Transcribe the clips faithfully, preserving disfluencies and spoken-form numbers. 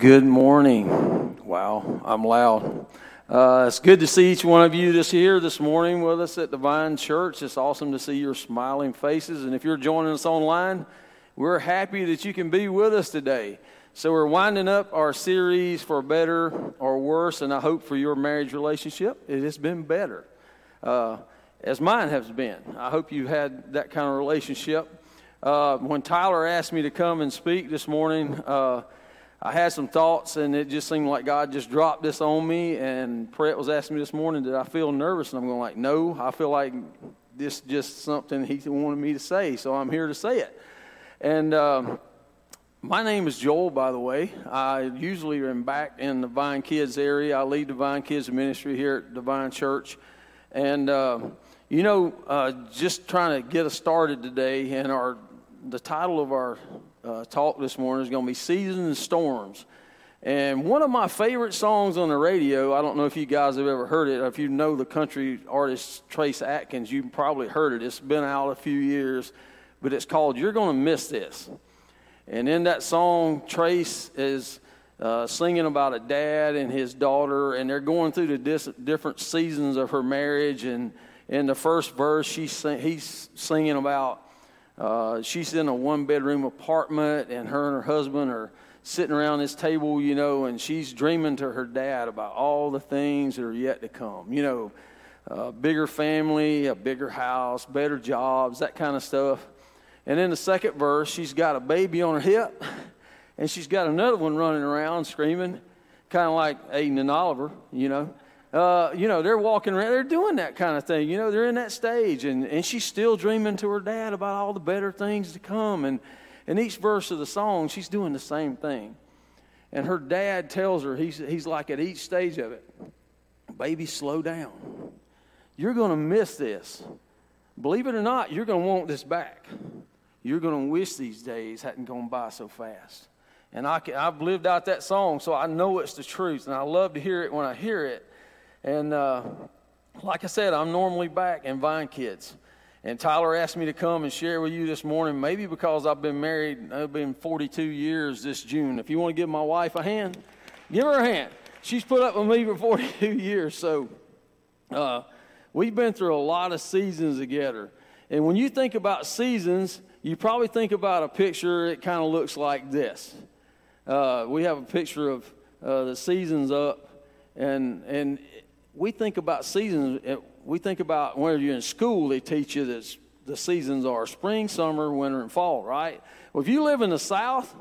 Good morning. Wow, I'm loud. Uh, it's good to see each one of you this here this morning with us at Divine Church. It's awesome to see your smiling faces. And if you're joining us online, we're happy that you can be with us today. So we're winding up our series for better or worse, and I hope for your marriage relationship it has been better, uh, as mine has been. I hope you had that kind of relationship. Uh, when Tyler asked me to come and speak this morning, uh, I had some thoughts, and it just seemed like God just dropped this on me. And Brett was asking me this morning, did I feel nervous? And I'm going like, no, I feel like this is just something he wanted me to say, so I'm here to say it. And um, my name is Joel, by the way. I usually am back in the Divine Kids area. I lead Divine Kids Ministry here at Divine Church. And, uh, you know, uh, just trying to get us started today, and our the title of our Uh, talk this morning is going to be Seasons and Storms. And one of my favorite songs on the radio, I don't know if you guys have ever heard it, or if you know the country artist Trace Atkins, you've probably heard it. It's been out a few years, but it's called You're Gonna Miss This. And in that song, Trace is uh, singing about a dad and his daughter, and they're going through the dis- different seasons of her marriage. And in the first verse, she's sing- he's singing about Uh, she's in a one-bedroom apartment, and her and her husband are sitting around this table, you know, and she's dreaming to her dad about all the things that are yet to come. You know, a bigger family, a bigger house, better jobs, that kind of stuff. And in the second verse, she's got a baby on her hip, and she's got another one running around screaming, kind of like Aiden and Oliver, you know. Uh, you know, they're walking around, they're doing that kind of thing. You know, they're in that stage, and, and she's still dreaming to her dad about all the better things to come. And in each verse of the song, she's doing the same thing. And her dad tells her, he's, he's like at each stage of it, baby, slow down. You're going to miss this. Believe it or not, you're going to want this back. You're going to wish these days hadn't gone by so fast. And I can, I've lived out that song, so I know it's the truth, and I love to hear it when I hear it. And uh, like I said, I'm normally back in Vine Kids. And Tyler asked me to come and share with you this morning, maybe because I've been married, I've been forty-two years this June. If you want to give my wife a hand, give her a hand. She's put up with me for forty-two years. So uh, we've been through a lot of seasons together. And when you think about seasons, you probably think about a picture. It kind of looks like this. Uh, we have a picture of uh, the seasons up. And and we think about seasons, we think about when you're in school, they teach you that the seasons are spring, summer, winter, and fall, right? Well, if you live in the South,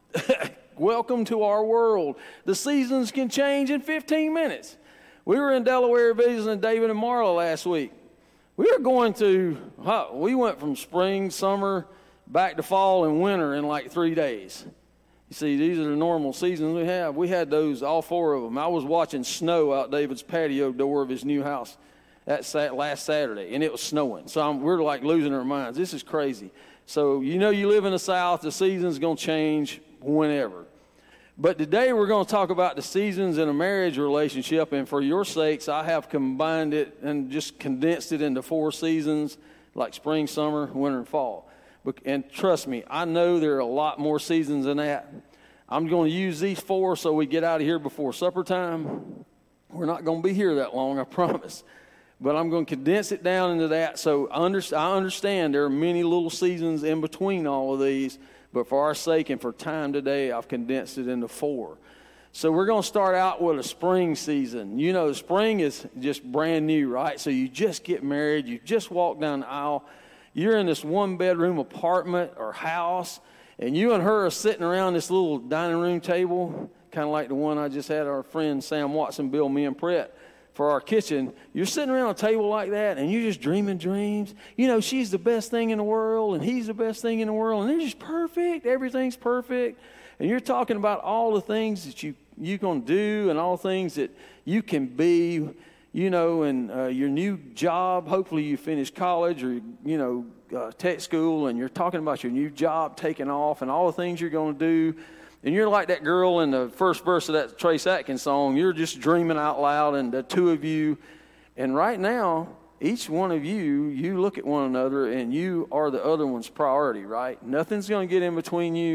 welcome to our world. The seasons can change in fifteen minutes. We were in Delaware visiting David and Marla last week. We were going to, we went from spring, summer, back to fall and winter in like three days. You see, these are the normal seasons we have. We had those, all four of them. I was watching snow out David's patio door of his new house that sat last Saturday, and it was snowing. So I'm, we're like losing our minds. This is crazy. So you know you live in the South, the season's going to change whenever. But today we're going to talk about the seasons in a marriage relationship, and for your sakes, I have combined it and just condensed it into four seasons, like spring, summer, winter, and fall. And trust me, I know there are a lot more seasons than that. I'm going to use these four so we get out of here before supper time. We're not going to be here that long, I promise. But I'm going to condense it down into that. So I understand there are many little seasons in between all of these. But for our sake and for time today, I've condensed it into four. So we're going to start out with a spring season. You know, spring is just brand new, right? So you just get married. You just walk down the aisle. You're in this one-bedroom apartment or house, and you and her are sitting around this little dining room table, kind of like the one I just had our friend Sam Watson build me and Brett for our kitchen. You're sitting around a table like that, and you're just dreaming dreams. You know, she's the best thing in the world, and he's the best thing in the world, and they're just perfect. Everything's perfect. And you're talking about all the things that you, you're going to do and all things that you can be, you know, and uh, your new job, hopefully you finish college or, you know, uh, tech school, and you're talking about your new job taking off and all the things you're going to do. And you're like that girl in the first verse of that Trace Atkins song. You're just dreaming out loud, and the two of you. And right now, each one of you, you look at one another, and you are the other one's priority, right? Nothing's going to get in between you.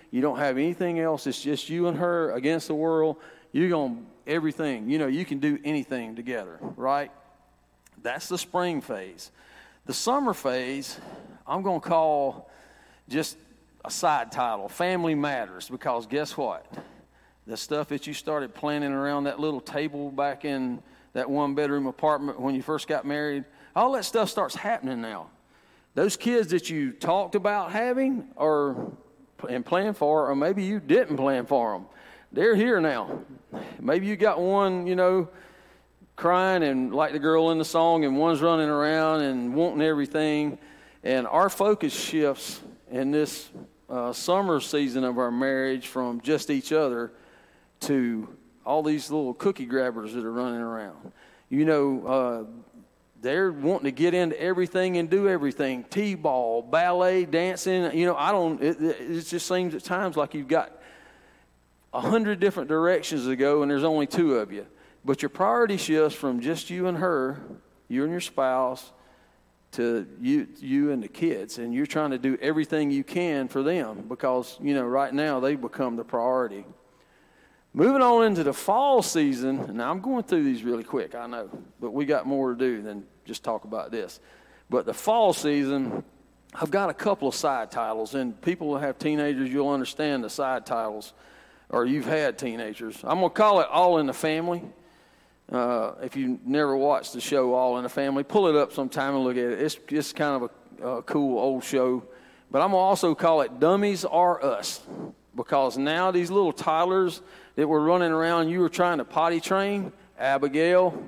You don't have anything else. It's just you and her against the world. You're going to everything. You know, you can do anything together, right? That's the spring phase. The summer phase, I'm going to call just a side title, Family Matters, because guess what? The stuff that you started planning around that little table back in that one-bedroom apartment when you first got married, all that stuff starts happening now. Those kids that you talked about having or and planned for, or maybe you didn't plan for them, they're here now. Maybe you got one, you know, crying and like the girl in the song, and one's running around and wanting everything. And our focus shifts in this uh, summer season of our marriage from just each other to all these little cookie grabbers that are running around. You know, uh, they're wanting to get into everything and do everything. T-ball, ballet, dancing. You know, I don't, it, it just seems at times like you've got a hundred different directions to go and there's only two of you. But your priority shifts from just you and her, you and your spouse, to you you and the kids. And you're trying to do everything you can for them because, you know, right now they become the priority. Moving on into the fall season, and now I'm going through these really quick, I know, but we got more to do than just talk about this. But the fall season, I've got a couple of side titles, and people who have teenagers, you'll understand the side titles, or you've had teenagers. I'm going to call it All in the Family. Uh, if you never watched the show All in the Family, pull it up sometime and look at it. It's just kind of a, a cool old show. But I'm going to also call it Dummies Are Us, because now these little toddlers that were running around, you were trying to potty train, Abigail,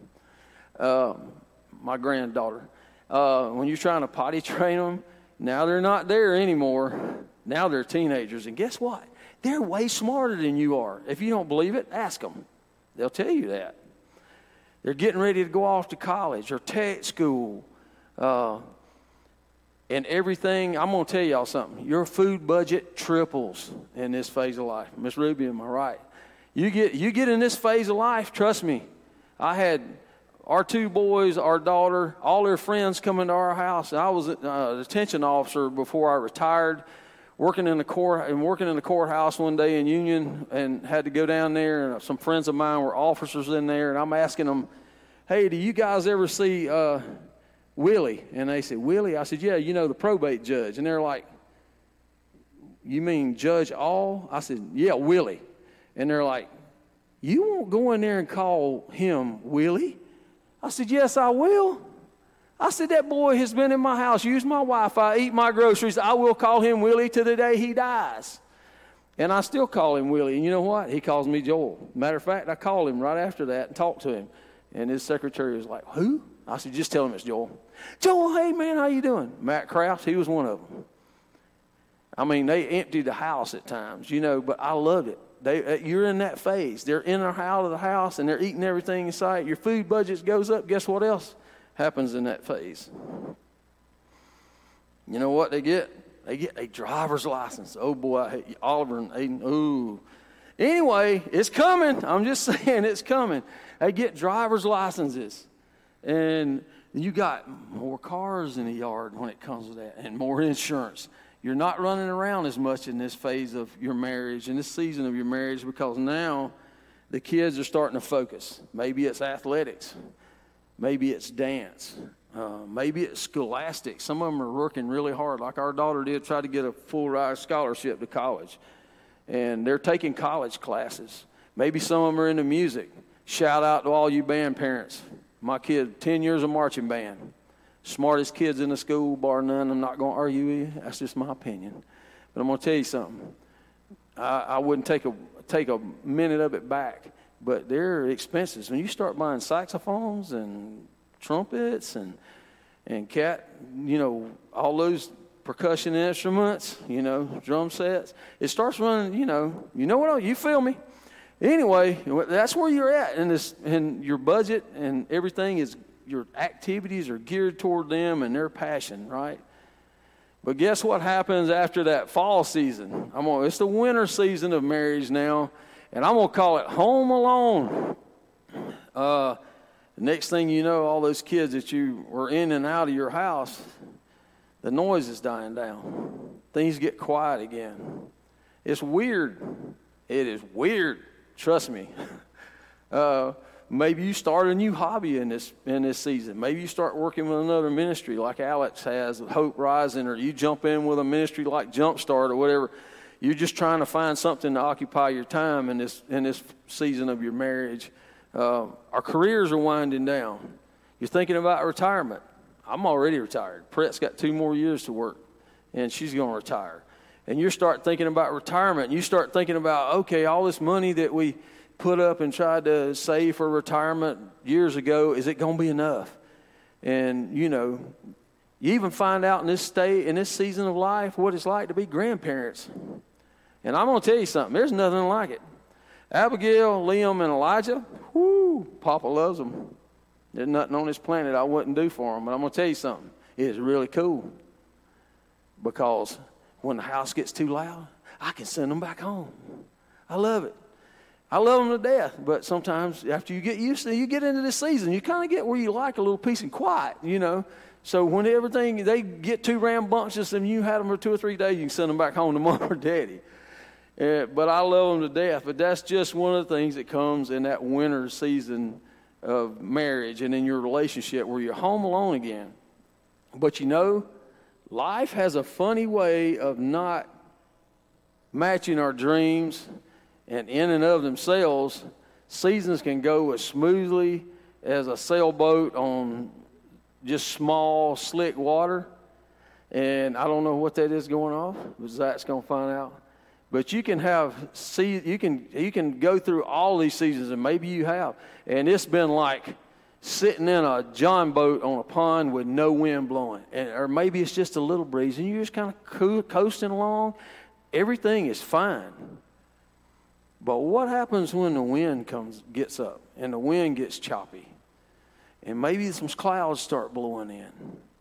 uh, my granddaughter, uh, when you're trying to potty train them, now they're not there anymore. Now they're teenagers. And guess what? They're way smarter than you are. If you don't believe it, ask them. They'll tell you that. They're getting ready to go off to college or tech school. Uh, and everything, I'm going to tell y'all something. Your food budget triples in this phase of life. Miss Ruby, am I right? You get you get in this phase of life, trust me. I had our two boys, our daughter, all their friends coming to our house. I was a detention officer before I retired, working in the court and working in the courthouse one day in Union, and had to go down there. And some friends of mine were officers in there, and I'm asking them, "Hey, do you guys ever see Uh, Willie?" And they said, "Willie?" I said, "Yeah, you know, the probate judge." And they're like, "You mean Judge All?" I said, "Yeah, Willie." And they're like, "You won't go in there and call him Willie?" I said, "Yes, I will." I said, "That boy has been in my house, used my Wi-Fi, eat my groceries. I will call him Willie to the day he dies." And I still call him Willie. And you know what? He calls me Joel. Matter of fact, I called him right after that and talked to him. And his secretary was like, "Who?" I said, "Just tell him it's Joel." "Joel, hey, man, how you doing?" Matt Krause, he was one of them. I mean, they emptied the house at times, you know, but I loved it. They, you're in that phase. They're in or out of the house, and they're eating everything in sight. Your food budget goes up. Guess what else happens in that phase? You know what they get? They get a driver's license. Oh, boy, I hate Oliver and Aiden. Ooh. Anyway, it's coming. I'm just saying it's coming. They get driver's licenses. And you got more cars in the yard when it comes to that, and more insurance. You're not running around as much in this phase of your marriage, in this season of your marriage, because now the kids are starting to focus. Maybe it's athletics. Maybe it's dance. Uh, maybe it's scholastic. Some of them are working really hard, like our daughter did, try to get a full-ride scholarship to college. And they're taking college classes. Maybe some of them are into music. Shout out to all you band parents. My kid, ten years of marching band. Smartest kids in the school, bar none. I'm not going to argue with you. That's just my opinion. But I'm going to tell you something. I, I wouldn't take a take a minute of it back. But they're expenses. When you start buying saxophones and trumpets and and cat, you know, all those percussion instruments, you know, drum sets, it starts running, you know, you know what, you feel me. Anyway, that's where you're at in this, and your budget and everything is, your activities are geared toward them and their passion, right? But guess what happens after that fall season? I'm gonna, it's the winter season of marriage now, and I'm going to call it Home Alone. Uh, the next thing you know, all those kids that you were in and out of your house, the noise is dying down. Things get quiet again. It's weird. It is weird. Trust me. Uh, maybe you start a new hobby in this in this season. Maybe you start working with another ministry like Alex has with Hope Rising, or you jump in with a ministry like Jumpstart or whatever. You're just trying to find something to occupy your time in this in this season of your marriage. Uh, our careers are winding down. You're thinking about retirement. I'm already retired. Pret's got two more years to work, and she's going to retire. And you start thinking about retirement. And you start thinking about, okay, all this money that we put up and tried to save for retirement years ago, is it going to be enough? And, you know, you even find out in this state, in this season of life, what it's like to be grandparents. And I'm going to tell you something. There's nothing like it. Abigail, Liam, and Elijah, whoo, Papa loves them. There's nothing on this planet I wouldn't do for them. But I'm going to tell you something. It's really cool. Because when the house gets too loud, I can send them back home. I love it. I love them to death, but sometimes after you get used to it, you get into this season, you kind of get where you like a little peace and quiet, you know. So when everything, they get too rambunctious and you had them for two or three days, you can send them back home to mom or daddy. Uh, but I love them to death. But that's just one of the things that comes in that winter season of marriage and in your relationship where you're home alone again. But you know, life has a funny way of not matching our dreams. And in and of themselves, seasons can go as smoothly as a sailboat on just small, slick water. And I don't know what that is going off, but Zach's going to find out. But you can have, see, you can you can go through all these seasons, and maybe you have. And it's been like sitting in a John boat on a pond with no wind blowing. And, or maybe it's just a little breeze, and you're just kind of co- coasting along. Everything is fine. But what happens when the wind comes, gets up, and the wind gets choppy, and maybe some clouds start blowing in?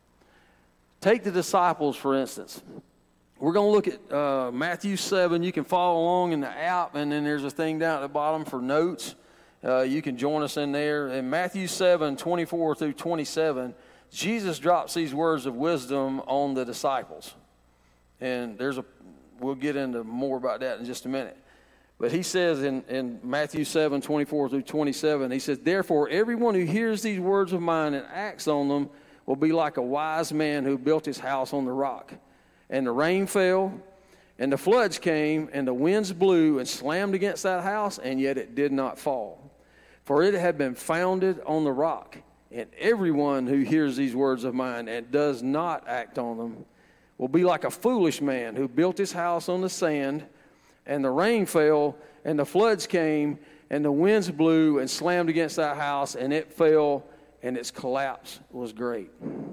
Take the disciples, for instance. We're going to look at uh, Matthew seven. You can follow along in the app, and then there's a thing down at the bottom for notes. Uh, you can join us in there. In Matthew seven, twenty-four through twenty-seven, Jesus drops these words of wisdom on the disciples. And there's a, we'll get into more about that in just a minute. But he says in, in Matthew seven, twenty-four through twenty-seven, he says, "Therefore, everyone who hears these words of mine and acts on them will be like a wise man who built his house on the rock. And the rain fell, and the floods came, and the winds blew and slammed against that house, and yet it did not fall. For it had been founded on the rock. And everyone who hears these words of mine and does not act on them will be like a foolish man who built his house on the sand. And the rain fell, and the floods came, and the winds blew and slammed against that house, and it fell, and its collapse was great."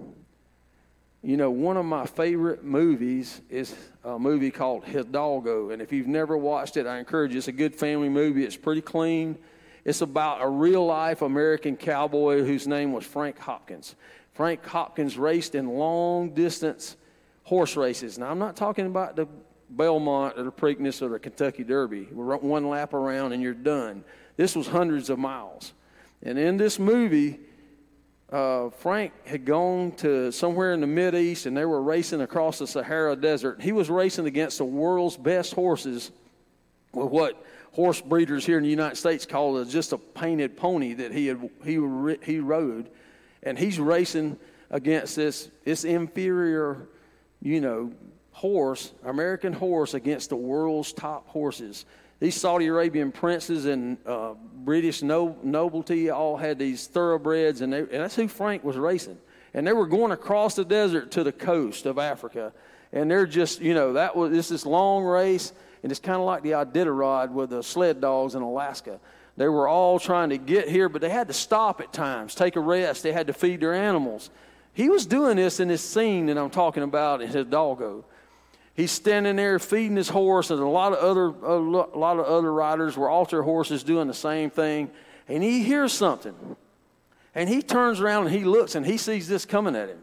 You know, one of my favorite movies is a movie called Hidalgo. And if you've never watched it, I encourage you. It's a good family movie. It's pretty clean. It's about a real-life American cowboy whose name was Frank Hopkins. Frank Hopkins raced in long-distance horse races. Now, I'm not talking about the Belmont or the Preakness or the Kentucky Derby. One lap around and you're done. This was hundreds of miles. And in this movie, uh, Frank had gone to somewhere in the Mideast, and they were racing across the Sahara Desert. He was racing against the world's best horses with what horse breeders here in the United States call a, just a painted pony that he had he he rode. And he's racing against this this inferior, you know, horse, American horse, against the world's top horses. These Saudi Arabian princes and uh, British no, nobility all had these thoroughbreds, and, they, and that's who Frank was racing. And they were going across the desert to the coast of Africa, and they're just, you know, that was this this long race, and it's kind of like the Iditarod with the sled dogs in Alaska. They were all trying to get here, but they had to stop at times, take a rest. They had to feed their animals. He was doing this in this scene that I'm talking about in Hidalgo. He's standing there feeding his horse, and a lot of other a lot of other riders were off their horses doing the same thing. And he hears something, and he turns around and he looks, and he sees this coming at him.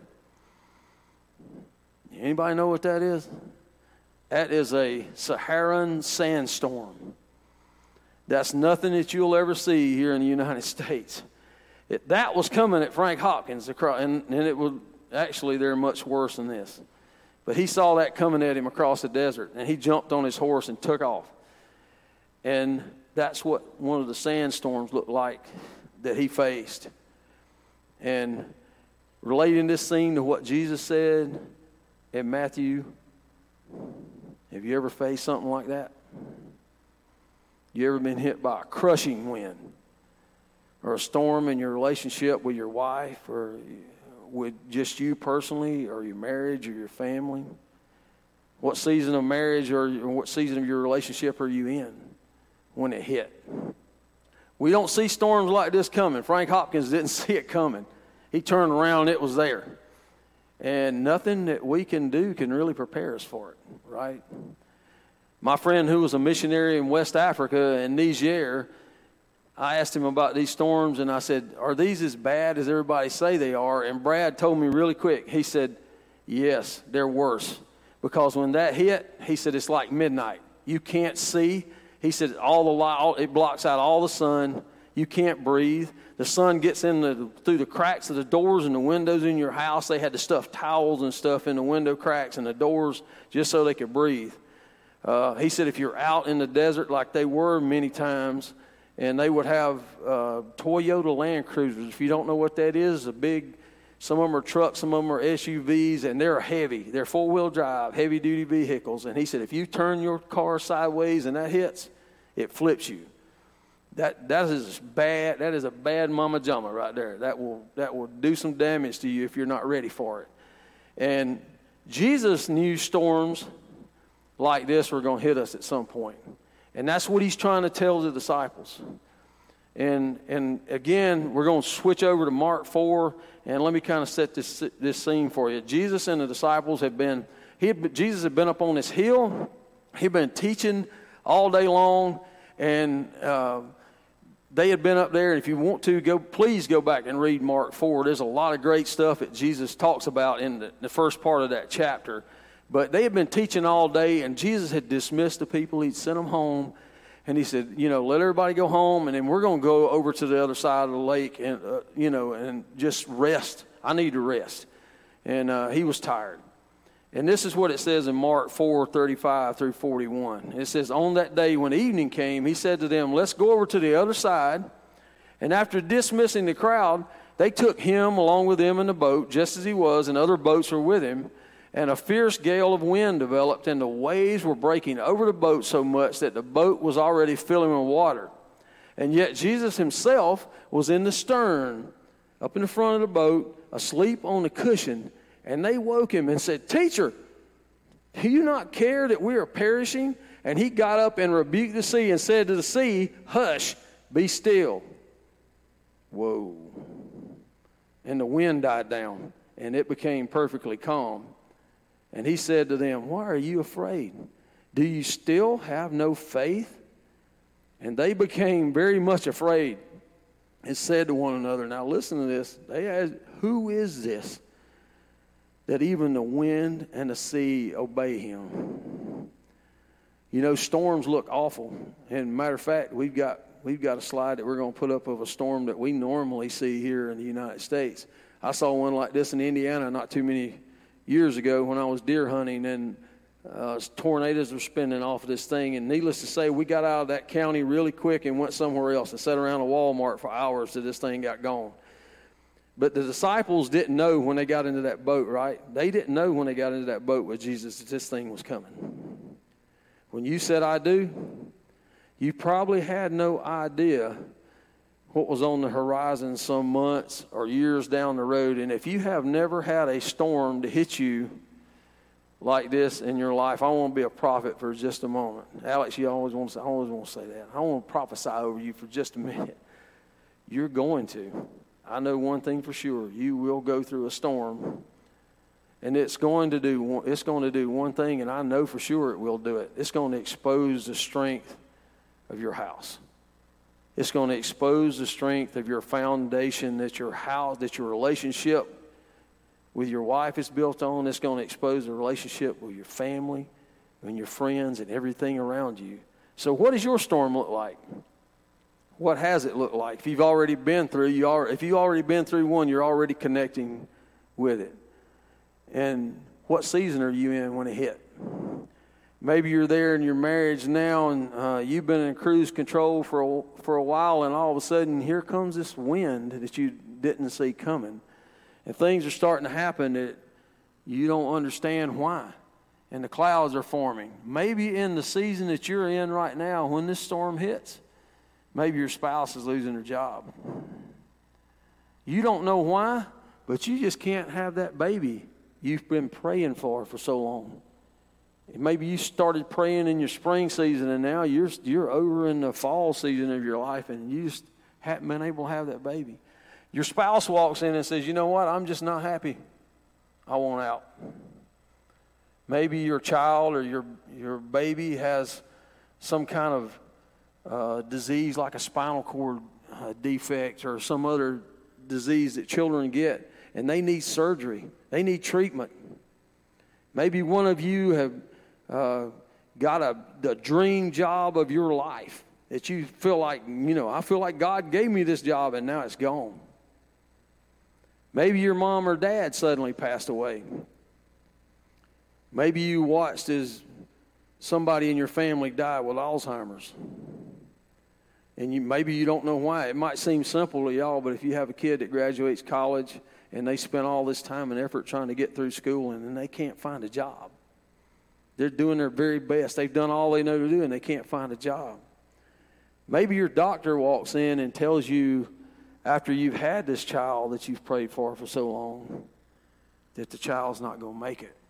Anybody know what that is? That is a Saharan sandstorm. That's nothing that you'll ever see here in the United States. It, that was coming at Frank Hopkins, and, and it was actually they're much worse than this. But he saw that coming at him across the desert, and he jumped on his horse and took off. And that's what one of the sandstorms looked like that he faced. And relating this scene to what Jesus said in Matthew, have you ever faced something like that? You ever been hit by a crushing wind or a storm in your relationship with your wife or with just you personally or your marriage or your family? What season of marriage or what season of your relationship are you in when it hit? We don't see storms like this coming. Frank Hopkins didn't see it coming. He turned around and it was there. And nothing that we can do can really prepare us for it, right? My friend who was a missionary in West Africa, in Niger, I asked him about these storms, and I said, are these as bad as everybody say they are? And Brad told me really quick. He said, yes, they're worse. Because when that hit, he said, it's like midnight. You can't see. He said, all the light, it blocks out all the sun. You can't breathe. The sun gets in the, through the cracks of the doors and the windows in your house. They had to stuff towels and stuff in the window cracks and the doors just so they could breathe. Uh, he said if you're out in the desert like they were many times, and they would have uh, Toyota Land Cruisers. If you don't know what that is, a big, some of them are trucks, some of them are S U Vs, and they're heavy. They're four-wheel drive, heavy-duty vehicles. And he said if you turn your car sideways and that hits, it flips you. That that is bad. That is a bad mama jama right there. That will that will do some damage to you if you're not ready for it. And Jesus knew storms like this were going to hit us at some point. And that's what he's trying to tell the disciples. And and again, we're going to switch over to Mark four, and let me kind of set this this scene for you. Jesus and the disciples have been he had, Jesus had been up on this hill. He'd been teaching all day long, and uh, they had been up there. And if you want to go, please go back and read Mark four. There's a lot of great stuff that Jesus talks about in the, the first part of that chapter. But they had been teaching all day, and Jesus had dismissed the people. He'd sent them home, and he said, you know, let everybody go home, and then we're going to go over to the other side of the lake and, uh, you know, and just rest. I need to rest. And uh, he was tired. And this is what it says in Mark four, thirty-five through forty-one. It says, on that day when evening came, he said to them, let's go over to the other side. And after dismissing the crowd, they took him along with them in the boat, just as he was, and other boats were with him. And a fierce gale of wind developed, and the waves were breaking over the boat so much that the boat was already filling with water. And yet Jesus himself was in the stern, up in the front of the boat, asleep on the cushion. And they woke him and said, Teacher, do you not care that we are perishing? And he got up and rebuked the sea and said to the sea, hush, be still. Whoa. And the wind died down, and it became perfectly calm. And he said to them, why are you afraid? Do you still have no faith? And they became very much afraid and said to one another, now listen to this. They asked, who is this that even the wind and the sea obey him? You know, storms look awful. And matter of fact, we've got we've got a slide that we're going to put up of a storm that we normally see here in the United States. I saw one like this in Indiana not too many years ago when I was deer hunting, and uh, tornadoes were spinning off of this thing. And needless to say, we got out of that county really quick and went somewhere else and sat around a Walmart for hours till this thing got gone. But the disciples didn't know when they got into that boat, right? They didn't know when they got into that boat with Jesus that this thing was coming. When you said, I do, you probably had no idea what was on the horizon some months or years down the road. And if you have never had a storm to hit you like this in your life, I want to be a prophet for just a moment. Alex, you always want to say, I always want to say that. I want to prophesy over you for just a minute. You're going to. I know one thing for sure. You will go through a storm, and it's going to do it's going to do one thing, and I know for sure it will do it. It's going to expose the strength of your house. It's going to expose the strength of your foundation that your house, that your relationship with your wife is built on. It's going to expose the relationship with your family and your friends and everything around you. So what does your storm look like? What has it looked like? If you've already been through, you are, if you've already been through one, you're already connecting with it. And what season are you in when it hit? Maybe you're there in your marriage now, and uh, you've been in cruise control for a, for a while, and all of a sudden here comes this wind that you didn't see coming. And things are starting to happen that you don't understand why. And the clouds are forming. Maybe in the season that you're in right now, when this storm hits, maybe your spouse is losing their job. You don't know why, but you just can't have that baby you've been praying for for so long. Maybe you started praying in your spring season, and now you're you're over in the fall season of your life, and you just haven't been able to have that baby. Your spouse walks in and says, you know what, I'm just not happy. I want out. Maybe your child or your your baby has some kind of uh, disease like a spinal cord uh, defect or some other disease that children get, and they need surgery. They need treatment. Maybe one of you have uh, got a the dream job of your life that you feel like, you know, I feel like God gave me this job and now it's gone. Maybe your mom or dad suddenly passed away. Maybe you watched as somebody in your family died with Alzheimer's. And you, maybe you don't know why. It might seem simple to y'all, but if you have a kid that graduates college and they spend all this time and effort trying to get through school and then they can't find a job. They're doing their very best. They've done all they know to do and they can't find a job. Maybe your doctor walks in and tells you after you've had this child that you've prayed for for so long that the child's not going to make it.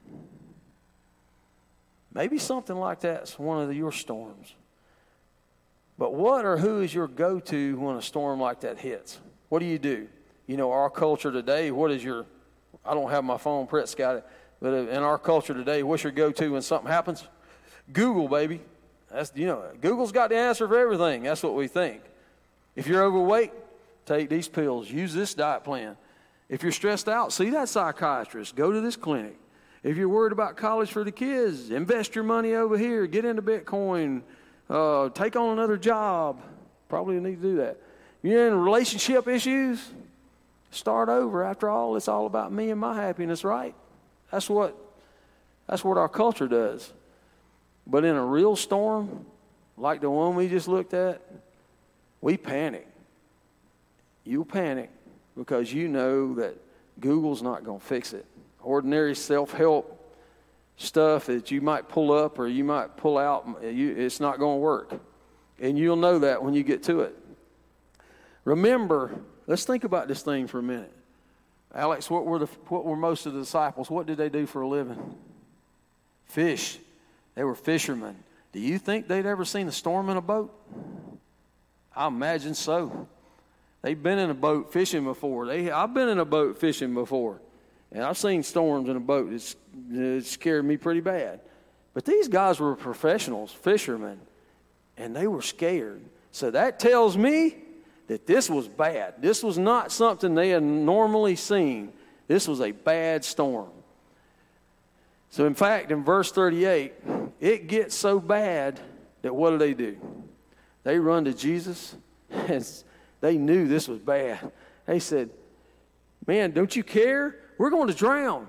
Maybe something like that's one of your storms. But what or who is your go-to when a storm like that hits? What do you do? You know, our culture today, what is your, I don't have my phone, Brett's got it, but in our culture today, what's your go-to when something happens? Google, baby. That's, you know, Google's got the answer for everything. That's what we think. If you're overweight, take these pills. Use this diet plan. If you're stressed out, see that psychiatrist. Go to this clinic. If you're worried about college for the kids, invest your money over here. Get into Bitcoin. Uh, take on another job. Probably need to do that. You're in relationship issues, start over. After all, it's all about me and my happiness, right? That's what, that's what our culture does. But in a real storm, like the one we just looked at, we panic. You'll panic because you know that Google's not going to fix it. Ordinary self-help stuff that you might pull up or you might pull out, you, it's not going to work. And you'll know that when you get to it. Remember, let's think about this thing for a minute. Alex, what were the what were most of the disciples? What did they do for a living? Fish. They were fishermen. Do you think they'd ever seen a storm in a boat? I imagine so. They've been in a boat fishing before. They, I've been in a boat fishing before. And I've seen storms in a boat. It's, it scared me pretty bad. But these guys were professionals, fishermen, and they were scared. So that tells me that this was bad. This was not something they had normally seen. This was a bad storm. So in fact, in verse thirty-eight, it gets so bad that what do they do? They run to Jesus, and they knew this was bad. They said, man, don't you care? We're going to drown.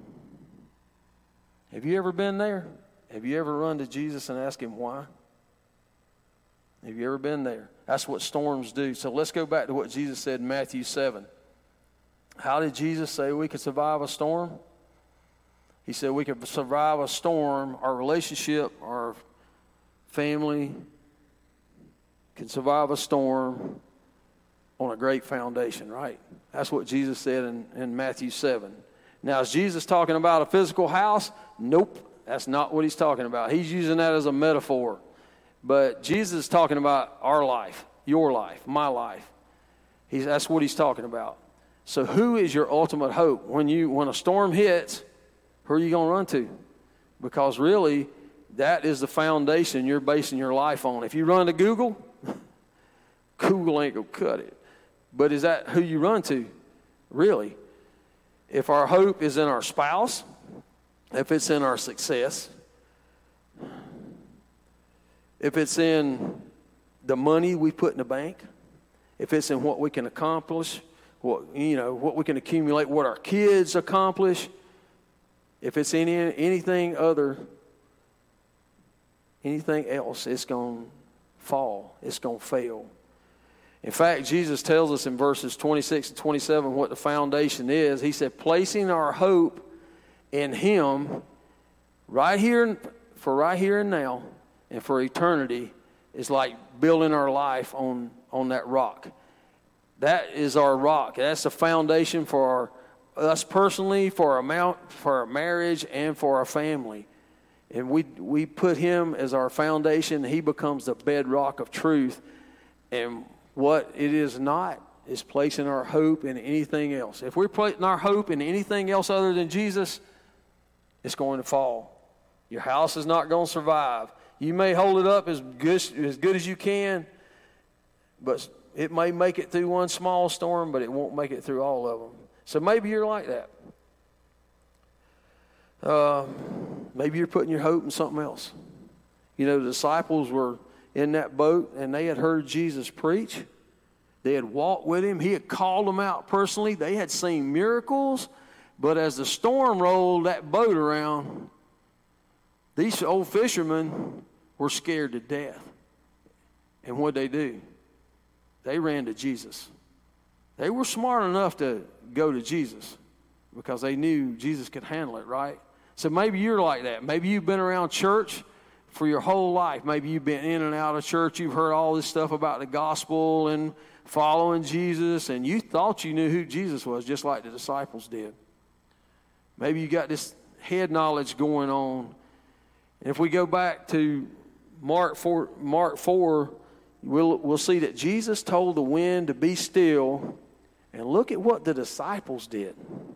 Have you ever been there? Have you ever run to Jesus and asked him why? Have you ever been there? That's what storms do. So let's go back to what Jesus said in Matthew seven. How did Jesus say we could survive a storm? He said we could survive a storm. Our relationship, our family can survive a storm on a great foundation, right? That's what Jesus said in, in Matthew seven. Now, is Jesus talking about a physical house? Nope, that's not what he's talking about. He's using that as a metaphor. But Jesus is talking about our life, your life, my life. He's, that's what he's talking about. So who is your ultimate hope? When you when a storm hits, who are you going to run to? Because really, that is the foundation you're basing your life on. If you run to Google, Google ain't going to cut it. But is that who you run to? Really? If our hope is in our spouse, if it's in our success, if it's in the money we put in the bank, if it's in what we can accomplish, what you know, what we can accumulate, what our kids accomplish, If it's any anything other, anything else, it's going to fall. It's going to fail. In fact, Jesus tells us in verses twenty-six and twenty-seven what the foundation is. He said, placing our hope in Him right here, for right here and now, and for eternity, is like building our life on, on that rock. That is our rock. That's the foundation for our us personally, for our mount, for our marriage, and for our family. And we we put Him as our foundation. He becomes the bedrock of truth. And what it is not is placing our hope in anything else. If we're putting our hope in anything else other than Jesus, it's going to fall. Your house is not going to survive. You may hold it up as good as, good as you can, but it may make it through one small storm, but it won't make it through all of them. So maybe you're like that. Uh, maybe you're putting your hope in something else. You know, the disciples were in that boat, and they had heard Jesus preach. They had walked with Him. He had called them out personally. They had seen miracles. But as the storm rolled that boat around, these old fishermen were scared to death. And what'd they do? They ran to Jesus. They were smart enough to go to Jesus because they knew Jesus could handle it, right? So maybe you're like that. Maybe you've been around church for your whole life. Maybe you've been in and out of church. You've heard all this stuff about the gospel and following Jesus, and you thought you knew who Jesus was, just like the disciples did. Maybe you got this head knowledge going on. And if we go back to Mark four, Mark four, we'll, we'll see that Jesus told the wind to be still, and look at what the disciples did.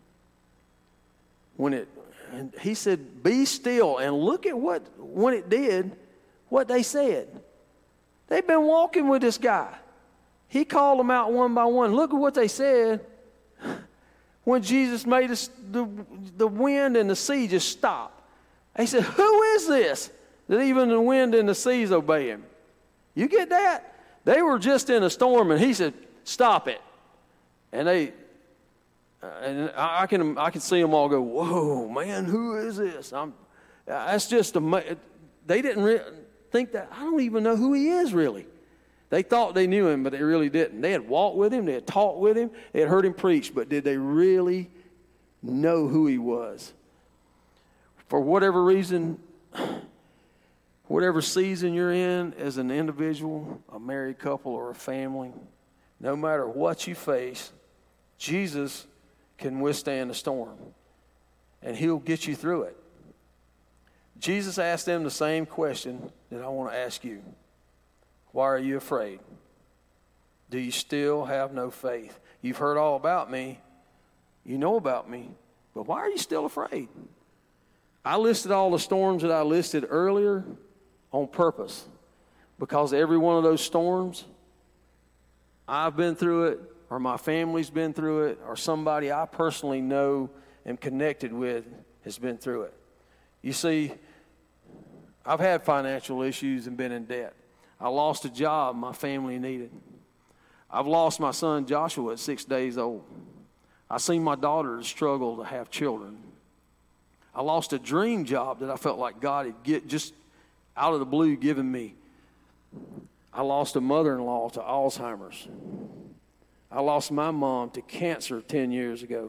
When it, and he said, be still, and look at what, when it did, what they said. They've been walking with this guy. He called them out one by one. Look at what they said when Jesus made us, the, the wind and the sea just stop. They said, who is this that even the wind and the seas obey Him? You get that? They were just in a storm, and He said, stop it. And they, uh, and I can I can see them all go, whoa, man, who is this? I'm, that's just a. They didn't re- think that. I don't even know who He is really. They thought they knew Him, but they really didn't. They had walked with Him, they had talked with Him, they had heard Him preach, but did they really know who He was? For whatever reason, whatever season you're in as an individual, a married couple, or a family, no matter what you face, Jesus can withstand the storm, and He'll get you through it. Jesus asked them the same question that I want to ask you. Why are you afraid? Do you still have no faith? You've heard all about me. You know about me. But why are you still afraid? I listed all the storms that I listed earlier on purpose, because every one of those storms, I've been through it, or my family's been through it, or somebody I personally know and connected with has been through it. You see, I've had financial issues and been in debt. I lost a job my family needed. I've lost my son Joshua at six days old. I seen my daughter struggle to have children. I lost a dream job that I felt like God had get just out of the blue given me. I lost a mother-in-law to Alzheimer's. I lost my mom to cancer ten years ago.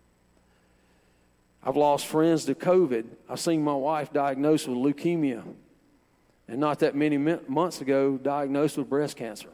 I've lost friends to COVID. I've seen my wife diagnosed with leukemia, and not that many months ago, diagnosed with breast cancer.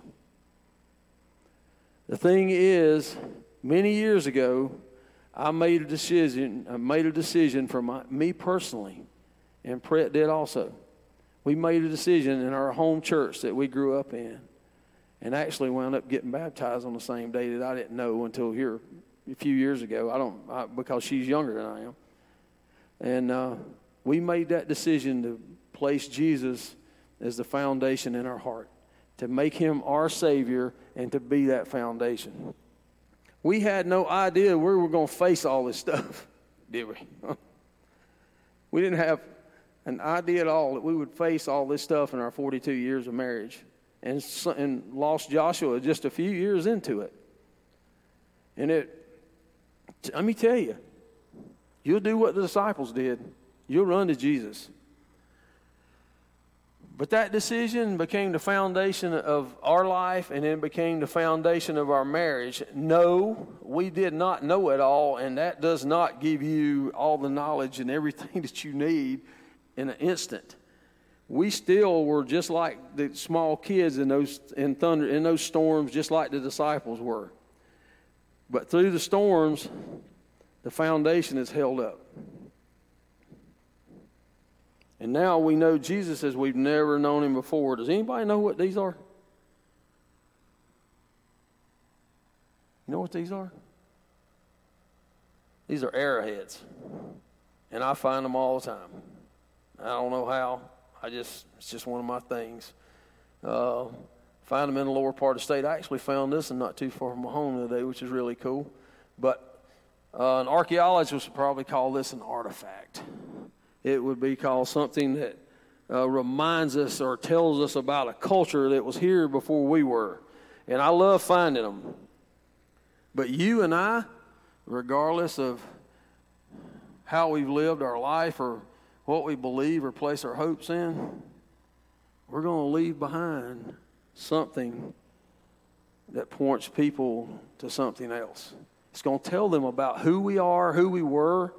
The thing is, many years ago, I made a decision. I made a decision for my, me personally, and Brett did also. We made a decision in our home church that we grew up in, and actually wound up getting baptized on the same day that I didn't know until here a few years ago. I don't I, because she's younger than I am, and uh, we made that decision to place Jesus as the foundation in our heart, to make Him our Savior and to be that foundation. We had no idea where we were going to face all this stuff, did we? We didn't have an idea at all that we would face all this stuff in our forty-two years of marriage, and, and lost Joshua just a few years into it. And it, let me tell you, You'll do what the disciples did. You'll run to Jesus. But that decision became the foundation of our life, and then became the foundation of our marriage. No, we did not know it all, and that does not give you all the knowledge and everything that you need in an instant. We still were just like the small kids in those in thunder in those storms, just like the disciples were. But through the storms, the foundation is held up. And now we know Jesus as we've never known him before. Does anybody know what these are? You know what these are? These are arrowheads. And I find them all the time. I don't know how. I just, it's just one of my things. Uh, find them in the lower part of the state. I actually found this and not too far from my home today, which is really cool. But uh, an archaeologist would probably call this an artifact. It would be called something that uh, reminds us or tells us about a culture that was here before we were. And I love finding them. But you and I, regardless of how we've lived our life or what we believe or place our hopes in, we're going to leave behind something that points people to something else. It's going to tell them about who we are, who we were,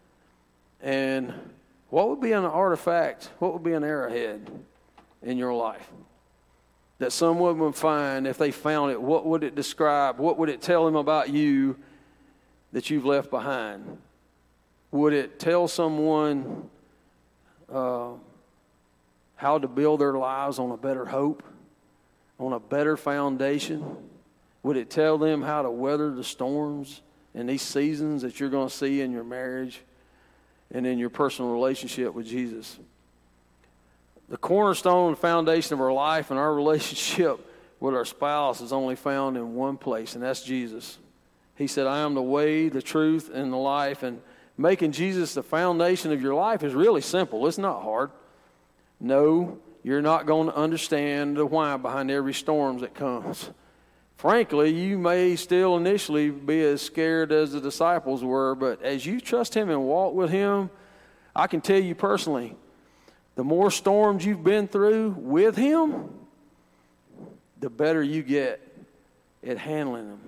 and what would be an artifact, what would be an arrowhead in your life that someone would find if they found it. What would it describe? What would it tell them about you that you've left behind? Would it tell someone uh, how to build their lives on a better hope, on a better foundation? Would it tell them how to weather the storms and these seasons that you're going to see in your marriage and in your personal relationship with Jesus? The cornerstone and foundation of our life and our relationship with our spouse is only found in one place, and that's Jesus. He said, I am the way, the truth, and the life. And making Jesus the foundation of your life is really simple. It's not hard. No, you're not going to understand the why behind every storm that comes. Frankly, you may still initially be as scared as the disciples were, but as you trust him and walk with him, I can tell you personally, the more storms you've been through with him, the better you get at handling them.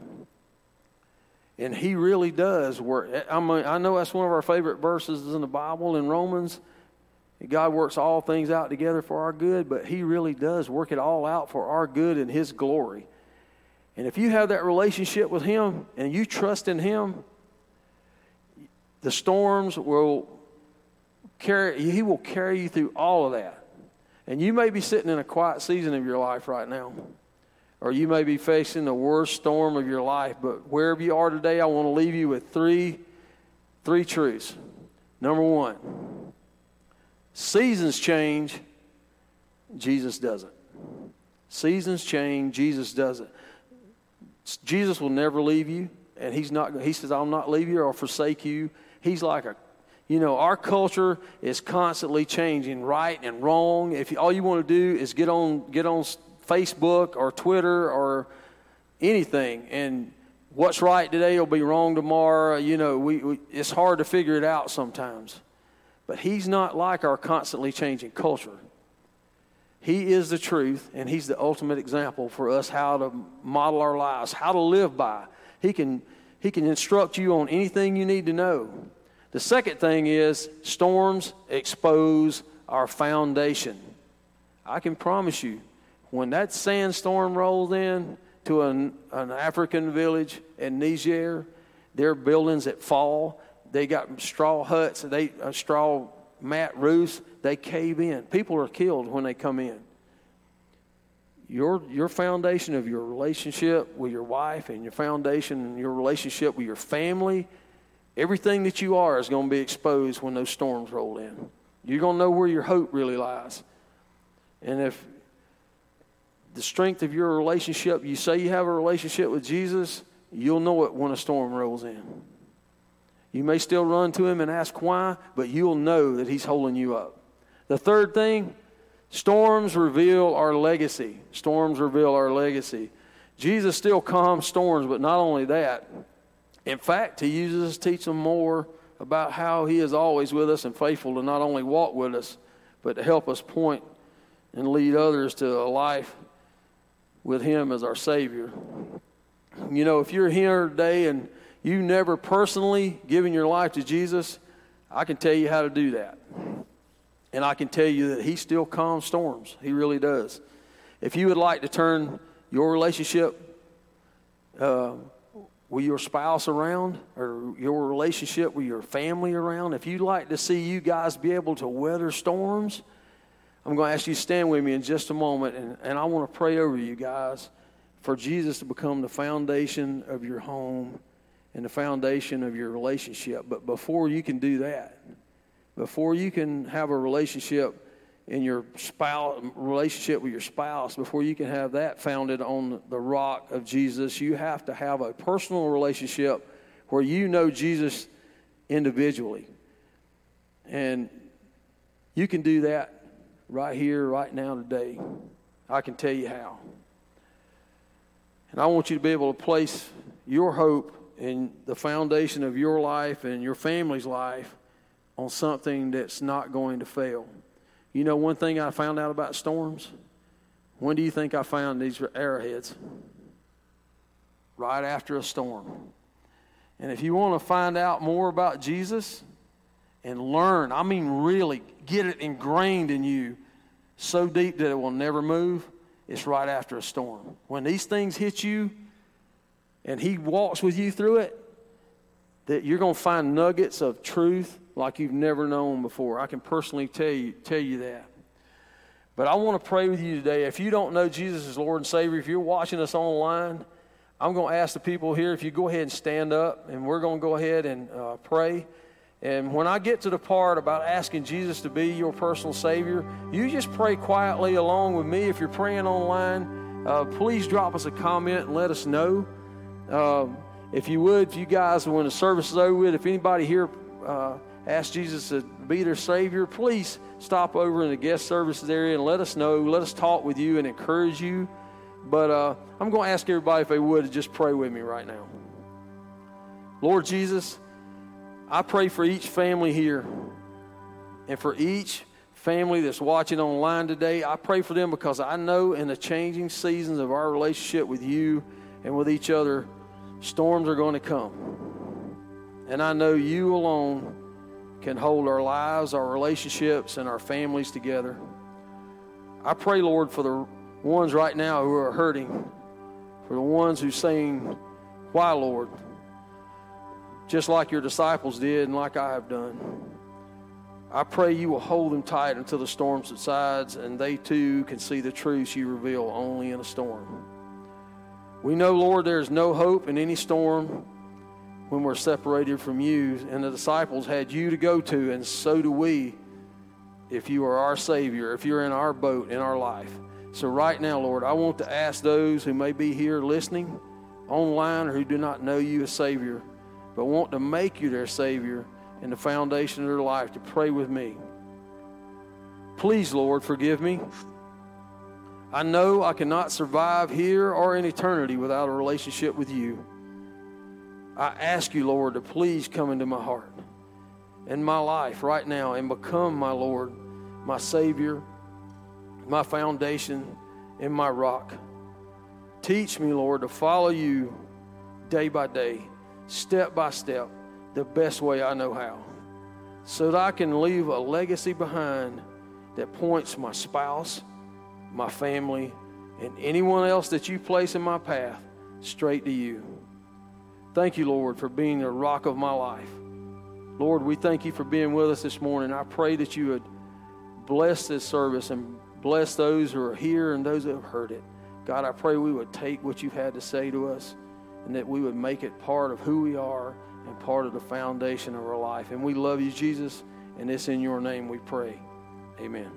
And he really does work. I mean, I know that's one of our favorite verses in the Bible in Romans. God works all things out together for our good, but he really does work it all out for our good and his glory. And if you have that relationship with him and you trust in him, the storms will carry, he will carry you through all of that. And you may be sitting in a quiet season of your life right now, or you may be facing the worst storm of your life, but wherever you are today, I want to leave you with three, three truths. Number one, seasons change, Jesus doesn't. Seasons change, Jesus doesn't. Jesus will never leave you, and he's not. He says, I'll not leave you or forsake you. He's like a, you know, our culture is constantly changing, right and wrong. If you, all you want to do is get on, get on Facebook or Twitter or anything, and what's right today will be wrong tomorrow. You know, we, we it's hard to figure it out sometimes. But he's not like our constantly changing culture. He is the truth, and he's the ultimate example for us how to model our lives, how to live by. He can, he can instruct you on anything you need to know. The second thing is storms expose our foundation. I can promise you, when that sandstorm rolls in to an, an African village in Niger, there are buildings that fall. They got straw huts, they uh, straw mat roofs, they cave in. People are killed when they come in. Your your foundation of your relationship with your wife and your foundation and your relationship with your family, everything that you are is going to be exposed when those storms roll in. You're going to know where your hope really lies. And if the strength of your relationship, you say you have a relationship with Jesus, you'll know it when a storm rolls in. You may still run to him and ask why, but you'll know that he's holding you up. The third thing, storms reveal our legacy. Storms reveal our legacy. Jesus still calms storms, but not only that. In fact, he uses us to teach them more about how he is always with us and faithful to not only walk with us, but to help us point and lead others to a life with him as our Savior. You know, if you're here today and you never personally given your life to Jesus, I can tell you how to do that. And I can tell you that he still calms storms. He really does. If you would like to turn your relationship uh, with your spouse around, or your relationship with your family around, if you'd like to see you guys be able to weather storms, I'm going to ask you to stand with me in just a moment, and, and I want to pray over you guys for Jesus to become the foundation of your home and the foundation of your relationship. But before you can do that, before you can have a relationship in your spouse, relationship with your spouse, before you can have that founded on the rock of Jesus, you have to have a personal relationship where you know Jesus individually. And you can do that right here, right now, today. I can tell you how. And I want you to be able to place your hope in the foundation of your life and your family's life on something that's not going to fail. You know, one thing I found out about storms, when do you think I found these arrowheads? Right after a storm. And if you want to find out more about Jesus and learn, I mean really get it ingrained in you so deep that it will never move, it's right after a storm. When these things hit you and he walks with you through it, that you're going to find nuggets of truth like you've never known before. I can personally tell you tell you that. But I want to pray with you today. If you don't know Jesus as Lord and Savior, if you're watching us online, I'm going to ask the people here if you go ahead and stand up, and we're going to go ahead and uh, pray. And when I get to the part about asking Jesus to be your personal Savior, you just pray quietly along with me. If you're praying online, uh, please drop us a comment and let us know. Um, if you would, if you guys, when the service is over with, if anybody here uh, ask Jesus to be their Savior, please stop over in the guest services area and let us know. Let us talk with you and encourage you. But uh, I'm going to ask everybody if they would to just pray with me right now. Lord Jesus, I pray for each family here and for each family that's watching online today. I pray for them because I know in the changing seasons of our relationship with you and with each other, storms are going to come. And I know you alone can hold our lives, our relationships, and our families together. I pray, Lord, for the ones right now who are hurting, for the ones who are saying, why, Lord? Just like your disciples did and like I have done. I pray you will hold them tight until the storm subsides and they too can see the truths you reveal only in a storm. We know, Lord, there is no hope in any storm when we're separated from you, and the disciples had you to go to, and so do we if you are our Savior, if you're in our boat, in our life. So right now, Lord, I want to ask those who may be here listening online or who do not know you as Savior, but want to make you their Savior and the foundation of their life, to pray with me. Please, Lord, forgive me. I know I cannot survive here or in eternity without a relationship with you. I ask you, Lord, to please come into my heart and my life right now and become my Lord, my Savior, my foundation, and my rock. Teach me, Lord, to follow you day by day, step by step, the best way I know how, so that I can leave a legacy behind that points my spouse, my family, and anyone else that you place in my path straight to you. Thank you, Lord, for being the rock of my life. Lord, we thank you for being with us this morning. I pray that you would bless this service and bless those who are here and those that have heard it. God, I pray we would take what you've had to say to us and that we would make it part of who we are and part of the foundation of our life. And we love you, Jesus, and it's in your name we pray. Amen.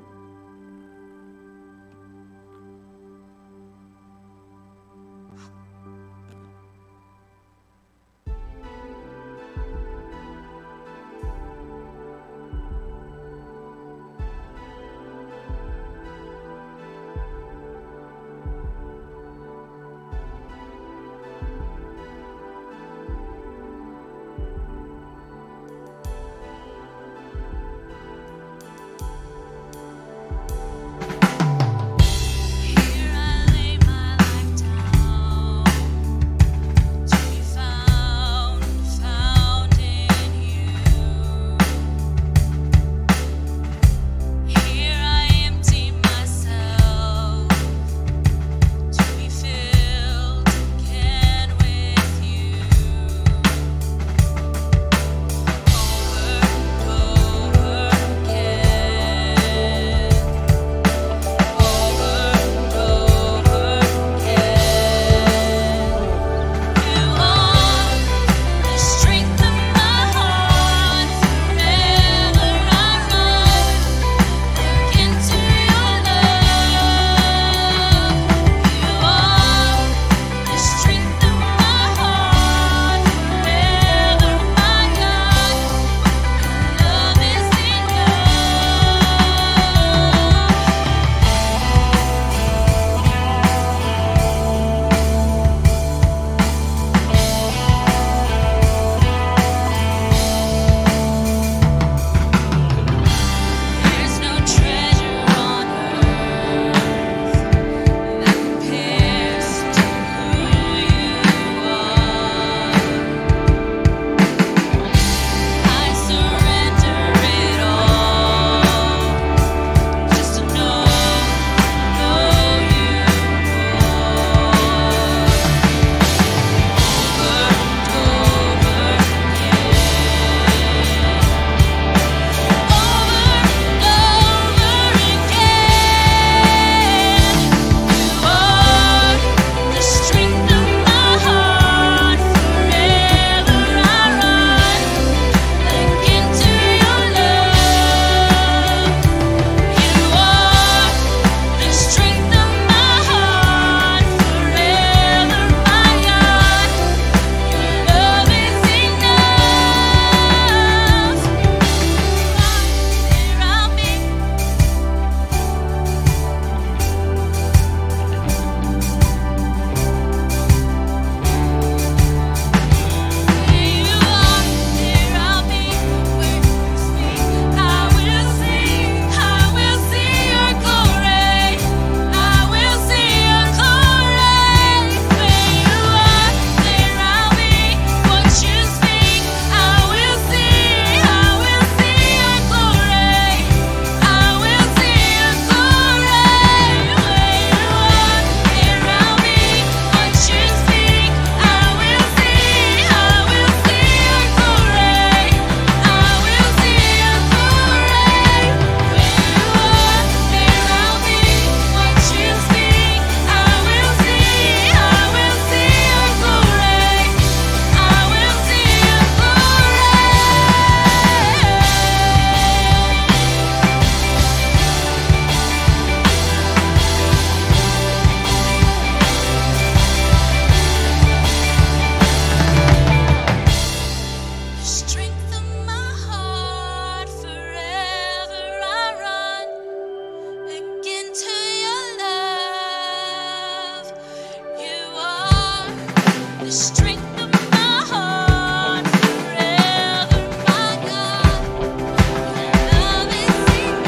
the strength of my heart forever, my God. Your love is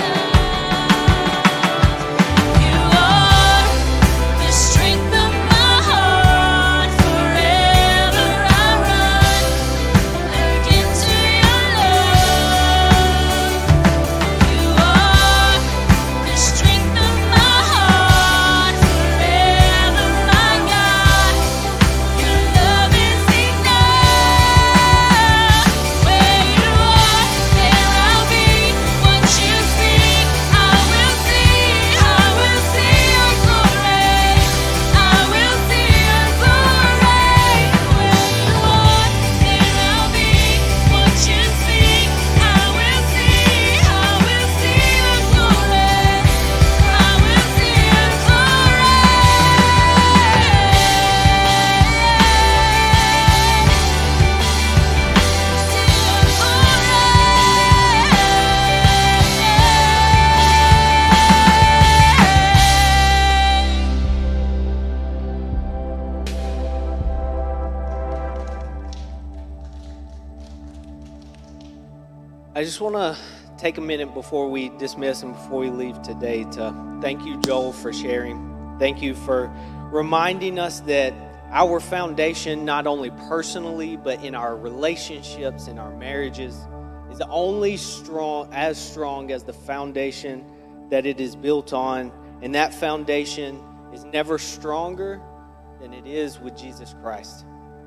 enough. You are the strength of my heart forever. I run again to your love. You are the strength of my heart forever, my God. Your love is enough. Where you are, there I'll be. What you speak, I will see. I will see your glory. I will see your glory. Where you are, there I'll be. What you speak, I will see. I will see your glory. I will see your I just want to take a minute before we dismiss and before we leave today to thank you, Joel, for sharing. Thank you for reminding us that our foundation, not only personally, but in our relationships, in our marriages, is only strong, as strong as the foundation that it is built on. And that foundation is never stronger than it is with Jesus Christ.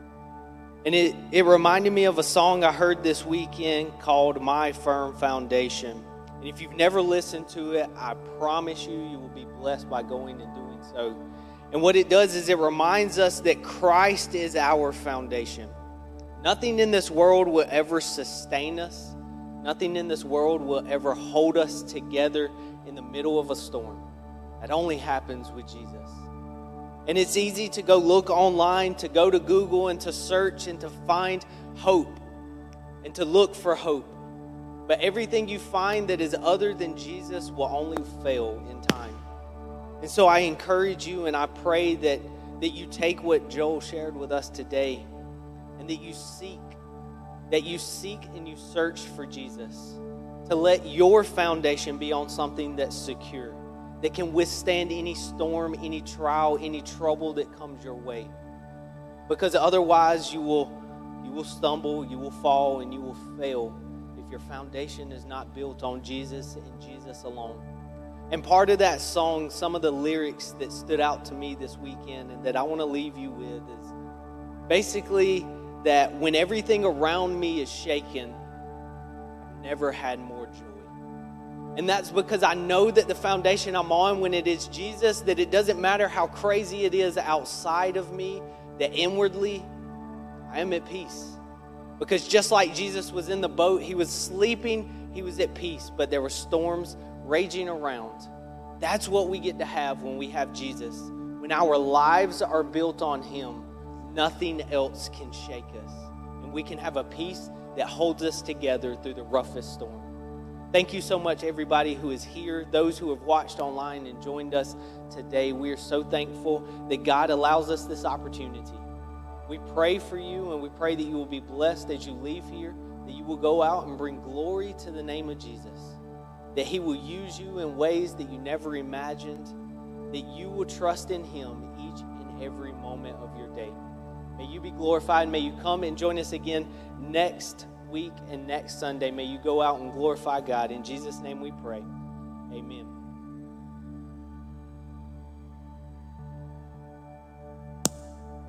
And it, it reminded me of a song I heard this weekend called My Firm Foundation. And if you've never listened to it, I promise you, you will be blessed by going and doing so. And what it does is it reminds us that Christ is our foundation. Nothing in this world will ever sustain us. Nothing in this world will ever hold us together in the middle of a storm. That only happens with Jesus. And it's easy to go look online, to go to Google and to search and to find hope and to look for hope. But everything you find that is other than Jesus will only fail in time. And so I encourage you and I pray that, that you take what Joel shared with us today and that you seek, that you seek and you search for Jesus, to let your foundation be on something that's secure, that can withstand any storm, any trial, any trouble that comes your way. Because otherwise you will you will stumble, you will fall, and you will fail if your foundation is not built on Jesus and Jesus alone. And part of that song, some of the lyrics that stood out to me this weekend and that I want to leave you with is basically that when everything around me is shaken, I've never had more joy. And that's because I know that the foundation I'm on, when it is Jesus, that it doesn't matter how crazy it is outside of me, that inwardly I am at peace. Because just like Jesus was in the boat, he was sleeping, he was at peace, but there were storms raging around. That's what we get to have when we have Jesus. When our lives are built on him, nothing else can shake us. And we can have a peace that holds us together through the roughest storm. Thank you so much, everybody who is here, those who have watched online and joined us today. We are so thankful that God allows us this opportunity. We pray for you, and we pray that you will be blessed as you leave here, that you will go out and bring glory to the name of Jesus, that he will use you in ways that you never imagined, that you will trust in him each and every moment of your day. May you be glorified. May you come and join us again next week and next Sunday. May you go out and glorify God. In Jesus' name we pray. Amen.